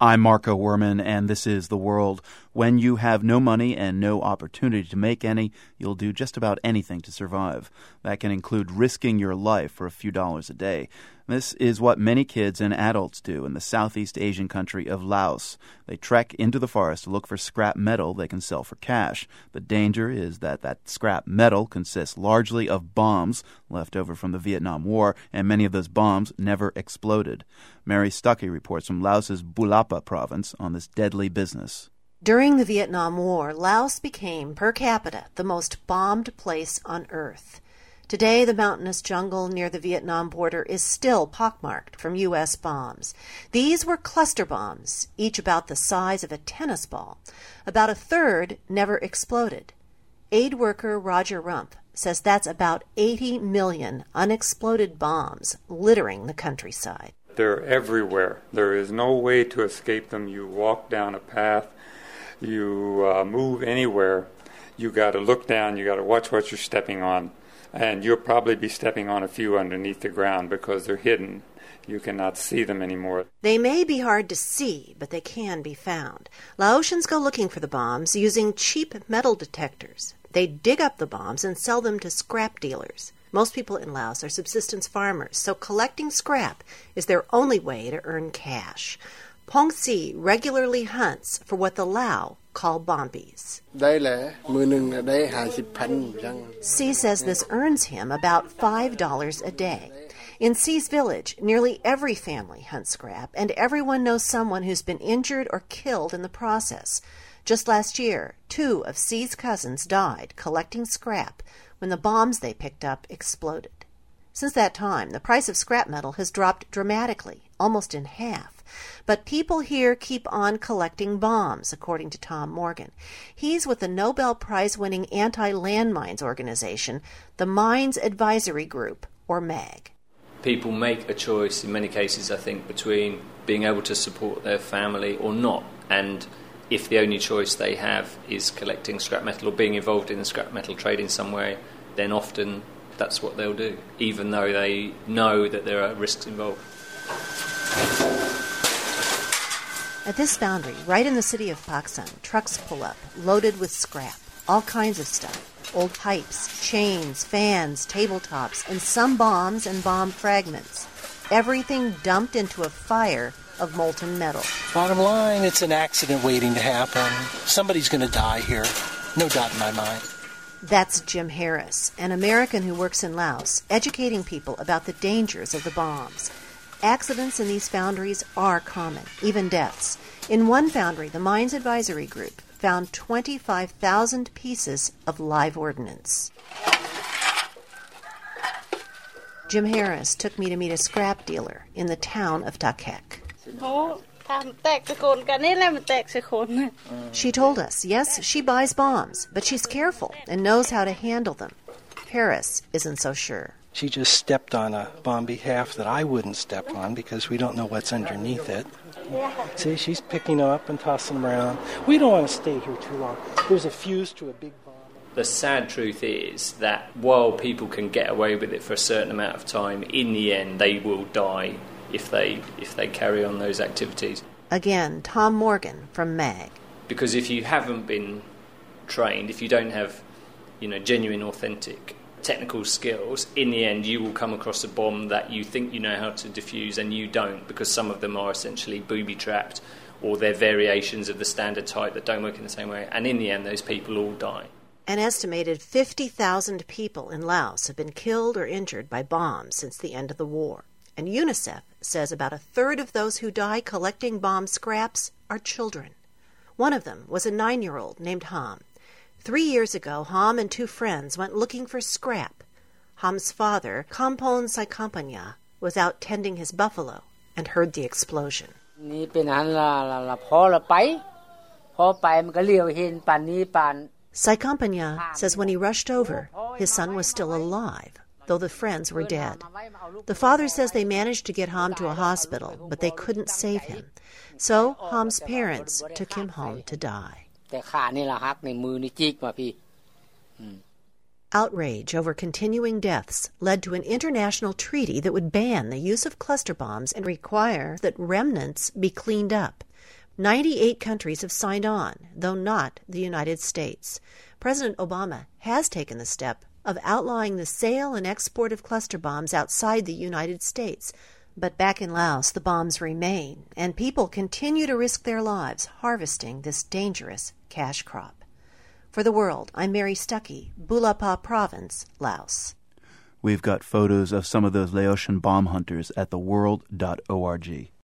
I'm Marco Werman, and this is The World. When you have no money and no opportunity to make any, you'll do just about anything to survive. That can include risking your life for a few dollars a day. This is what many kids and adults do in the Southeast Asian country of Laos. They trek into the forest to look for scrap metal they can sell for cash. The danger is that scrap metal consists largely of bombs left over from the Vietnam War, and many of those bombs never exploded. Mary Stuckey reports from Laos's Bulapa province on this deadly business. During the Vietnam War, Laos became, per capita, the most bombed place on Earth. Today, the mountainous jungle near the Vietnam border is still pockmarked from U.S. bombs. These were cluster bombs, each about the size of a tennis ball. About a third never exploded. Aid worker Roger Rump says that's about 80 million unexploded bombs littering the countryside. They're everywhere. There is no way to escape them. You walk down a path, you move anywhere, you got to look down, you got to watch what you're stepping on. And you'll probably be stepping on a few underneath the ground because they're hidden. You cannot see them anymore. They may be hard to see, but they can be found. Laotians go looking for the bombs using cheap metal detectors. They dig up the bombs and sell them to scrap dealers. Most people in Laos are subsistence farmers, so collecting scrap is their only way to earn cash. Pong Si regularly hunts for what the Lao call bombies. Si says this earns him about $5 a day. In Si's village, nearly every family hunts scrap, and everyone knows someone who's been injured or killed in the process. Just last year, 2 of Si's cousins died collecting scrap when the bombs they picked up exploded. Since that time, the price of scrap metal has dropped dramatically, almost in half. But people here keep on collecting bombs, according to Tom Morgan. He's with the Nobel Prize-winning anti-landmines organization, the Mines Advisory Group, or MAG. People make a choice, in many cases, I think, between being able to support their family or not. And if the only choice they have is collecting scrap metal or being involved in the scrap metal trade in some way, then often that's what they'll do, even though they know that there are risks involved. At this foundry, right in the city of Pak Son, trucks pull up, loaded with scrap, all kinds of stuff, old pipes, chains, fans, tabletops, and some bombs and bomb fragments. Everything dumped into a fire of molten metal. Bottom line, it's an accident waiting to happen. Somebody's going to die here, no doubt in my mind. That's Jim Harris, an American who works in Laos, educating people about the dangers of the bombs. Accidents in these foundries are common, even deaths. In one foundry, the Mines Advisory Group found 25,000 pieces of live ordnance. Jim Harris took me to meet a scrap dealer in the town of Takek. She told us, yes, she buys bombs, but she's careful and knows how to handle them. Harris isn't so sure. She just stepped on a bomb behalf that I wouldn't step on because we don't know what's underneath it. See, she's picking them up and tossing them around. We don't want to stay here too long. There's a fuse to a big bomb. The sad truth is that while people can get away with it for a certain amount of time, in the end they will die if they carry on those activities. Again, Tom Morgan from MAG. Because if you haven't been trained, if you don't have, genuine, authentic technical skills, in the end you will come across a bomb that you think you know how to defuse and you don't, because some of them are essentially booby-trapped or they're variations of the standard type that don't work in the same way, and in the end those people all die. An estimated 50,000 people in Laos have been killed or injured by bombs since the end of the war, and UNICEF says about a third of those who die collecting bomb scraps are children. One of them was a 9-year-old named Ham. 3 years ago, Ham and 2 friends went looking for scrap. Ham's father, Kampon Saikampanya, was out tending his buffalo and heard the explosion. Saikampanya says when he rushed over, his son was still alive, though the friends were dead. The father says they managed to get Ham to a hospital, but they couldn't save him. So Ham's parents took him home to die. Outrage over continuing deaths led to an international treaty that would ban the use of cluster bombs and require that remnants be cleaned up. 98 countries have signed on, though not the United States. President Obama has taken the step of outlawing the sale and export of cluster bombs outside the United States. But back in Laos, the bombs remain, and people continue to risk their lives harvesting this dangerous cash crop. For The World, I'm Mary Stuckey, Bulapa Province, Laos. We've got photos of some of those Laotian bomb hunters at theworld.org.